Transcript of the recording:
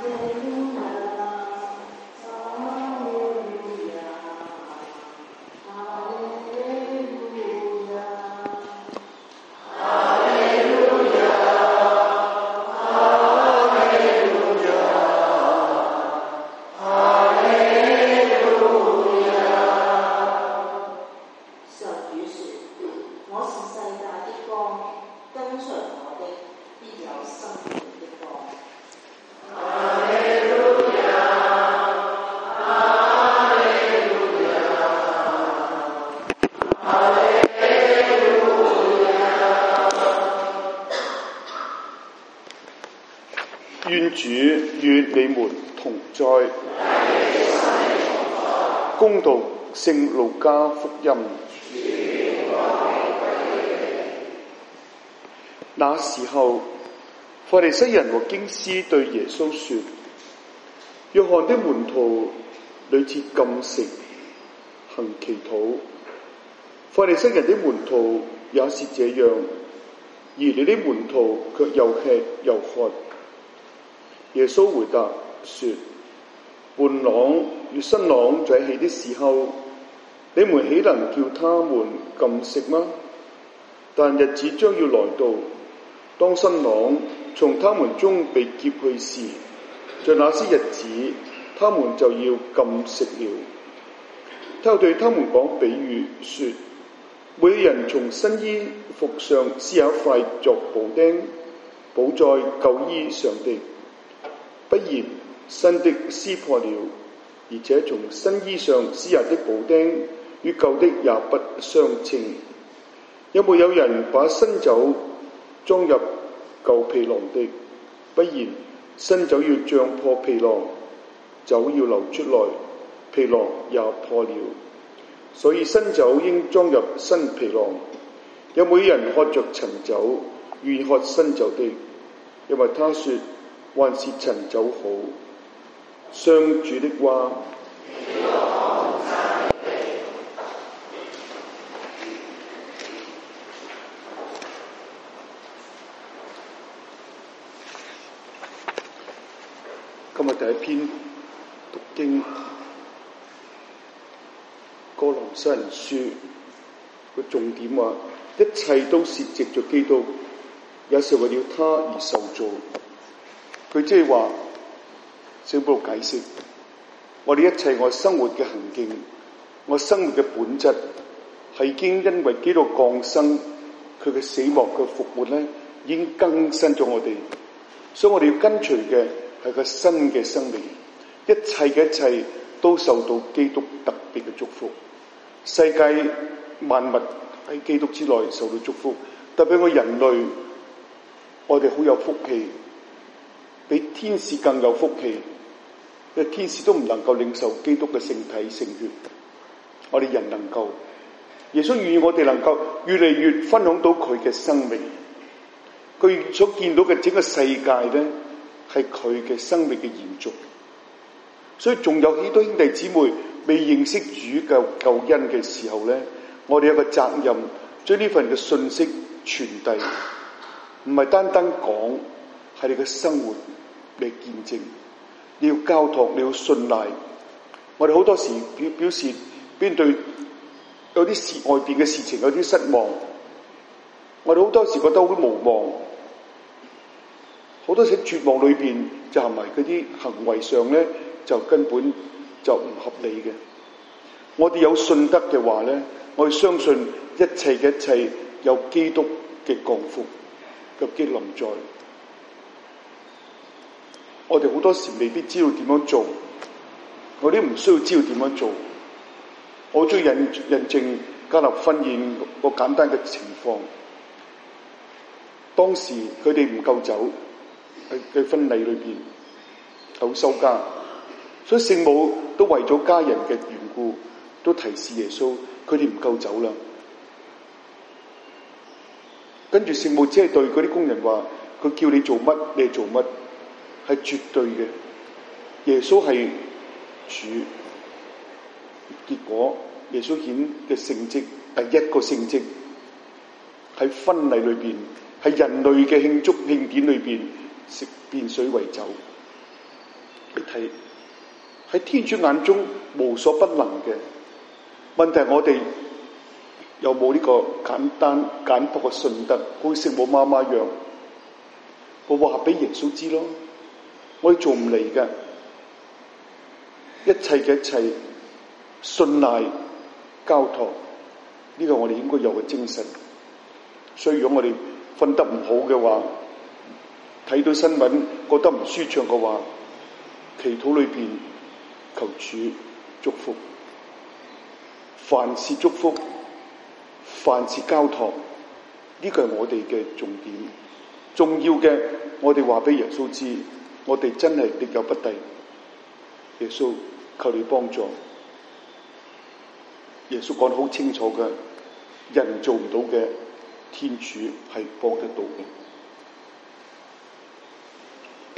願主與你們同在。恭讀聖路加福音。那時候，法利西人和經師對耶穌說：約翰的門徒屢次禁食，行祈禱，法利西人的門徒也是這樣，而你的門徒卻又吃又喝。耶穌回答說：伴郎與新郎在一起的時候，你們豈能叫他們禁食嗎？但日子將要來到，當新郎從他們中被劫去時，在那些日子，他們就要禁食了。他又對他們講比喻說：每人從新衣服上撕有一塊作補釘，補在舊衣上的，不然新的撕破了，而且從新衣上撕下的補釘與舊的也不相稱。有沒有人把新酒裝入舊皮囊的？不然新酒要漲破皮囊，酒要流出來，皮囊也破了。所以新酒應裝入新皮囊。有沒有人喝着陳酒願意喝新酒的？因為他說還是陳酒好。上主的話。今日第一篇讀經，歌羅西人書個重點話，一切都是藉着基督，也是為了他而受造。佢即係話，聖保祿解釋，我哋一切我生活嘅行徑，我生活嘅本質，係已經因為基督降生，佢嘅死亡嘅復活咧，已經更新咗我哋，所以我哋要跟隨嘅係個新嘅生命。一切嘅一切都受到基督特別嘅祝福。世界萬物喺基督之內受到祝福，特別我人類，我哋好有福氣，比天使更有福氣，因為天使都唔能夠領受基督嘅聖體聖血，我哋人能夠。耶穌願意我哋能夠越嚟越分享到佢嘅生命，佢所見到嘅整個世界咧，係佢嘅生命嘅延續。所以仲有幾多兄弟姊妹未認識主嘅救恩嘅時候咧，我哋有個責任將呢份嘅信息傳遞，唔係單單講，係你嘅生活嚟見證。你要交託，你要信賴。我哋好多時表示邊對有啲事外邊嘅事情有啲失望，我哋好多時覺得好無望，好多時絕望裏邊就係埋嗰啲行為上咧，就根本就唔合理嘅。我哋有信德嘅話咧，我哋相信一切嘅一切有基督嘅降福，有基督臨在。我哋好多時未必知道點樣做，我哋唔需要知道點樣做。我最印證加納婚宴個簡單嘅情況，當時佢哋唔夠酒喺婚禮裏邊，好收家，所以聖母都為咗家人嘅緣故，都提示耶穌佢哋唔夠酒啦。跟住聖母只係對嗰啲工人話：佢叫你做乜，你做乜，係絕對嘅。耶穌係主，結果耶穌顯嘅聖蹟，第一個聖蹟喺婚禮裏邊，係人類嘅慶典裏邊，食變水為酒。 體，喺天主眼中無所不能嘅。問題係我哋有冇呢個簡單簡樸嘅信德，好似聖母媽媽一樣，我話俾耶穌知咯。我哋做唔嚟嘅，一切嘅一切信賴交託，呢個我哋應該有嘅精神。所以如果我哋瞓得唔好嘅話，睇到新聞覺得唔舒暢嘅話，祈禱裏邊求主祝福，凡事祝福，凡事交託，呢個係我哋嘅重點。重要嘅，我哋話俾耶穌知，我哋真係力有不逮。耶穌，求你幫助。耶穌講得好清楚嘅，人做唔到嘅，天主係幫得到嘅。